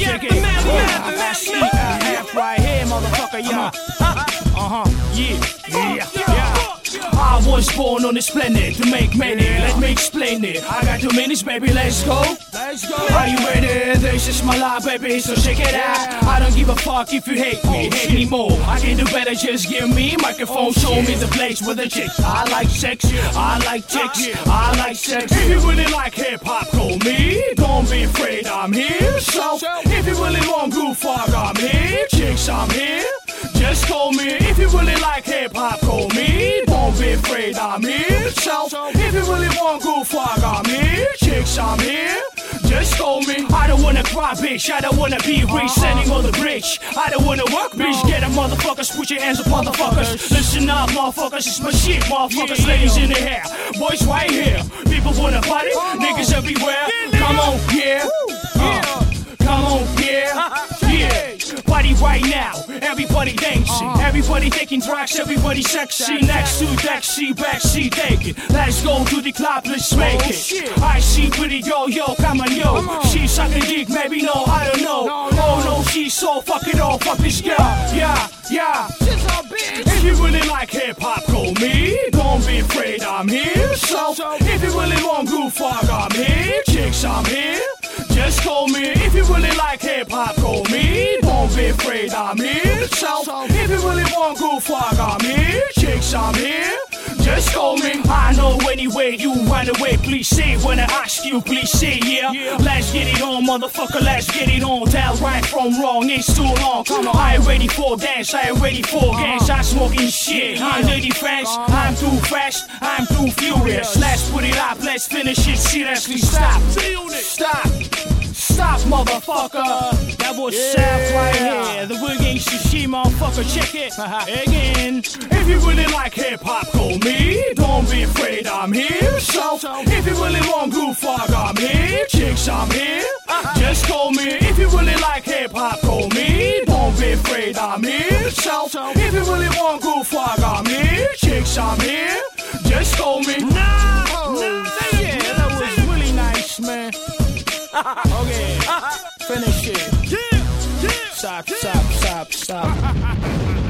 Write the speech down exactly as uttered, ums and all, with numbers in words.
check it. Yeah, that's it. Half right here, motherfucker, yeah. Uh-huh, yeah, yeah, yeah. I was born on this planet to make money. Let me explain it. I got two minutes, baby, let's go. Let's go. Are you ready? This is my life, baby, so check it out. I don't give a fuck if you hate me anymore. I can do better, just give me a microphone. Show me the place with the chicks. I like sex, I like chicks, I like sex. If you really like hip-hop, call me. Don't be afraid, I'm here. So, if you really want good fuck, I'm here. Chicks, I'm here. Just call me. If you really like hip-hop, call me. Don't be afraid, I'm here. So, if you really want good fuck, I'm here. Chicks, I'm here. Just call me. I don't wanna cry, bitch. I don't wanna be rich, standing on the bridge. I don't wanna work, bitch. Get up, motherfuckers. Put your hands up, motherfuckers. Listen up, motherfuckers. It's my shit, motherfuckers. Ladies in the hair, boys right here. People wanna party, niggas everywhere. Come on, yeah. Uh, come on, yeah. Yeah. Party right now. Everybody dancing. Everybody taking drugs. Everybody sexy. Next to taxi, backseat taking. Let's go to the club. Let's make it. I see pretty yo, yo, come on, yo. She's sucking dick, maybe no, I don't know. Oh no, she's so fucking all fuck this girl. Yeah, yeah. If you really like hip hop, call me. Don't be afraid, I'm here. So, if you really want good fuck, I'm here. Chicks, I'm here. Just call me. If you really like hip hop, call me. Don't be afraid, I'm here. So, if you really want good fuck, I'm here. Chicks, I'm here. Just call me. I know anyway you run away. Please say when I ask you, please say yeah. yeah. Let's get it on, motherfucker. Let's get it on. Tell right from wrong. It's too long. Come on. I ain't ready for dance. I ain't ready for games. I'm smoking shit. I'm dirty friends. I'm too fast. I'm too furious. Let's put it up. Let's finish it. Seriously, stop. Stop. Stop, motherfucker. That was yeah. South right here. The Boogie Sushi, motherfucker. Check it again. If you really like hip hop, call me. Don't be afraid, I'm here. So, if you really want good fuck, I'm here. Chicks, I'm here. Just call me. If you really like hip hop, call me. Don't be afraid, I'm here. So, if you really want good fuck, I'm here. Chicks, I'm here. Just call me. No, no, yeah, that was really nice, man. Okay, finish it. Yeah, yeah. Stop, stop, stop, stop.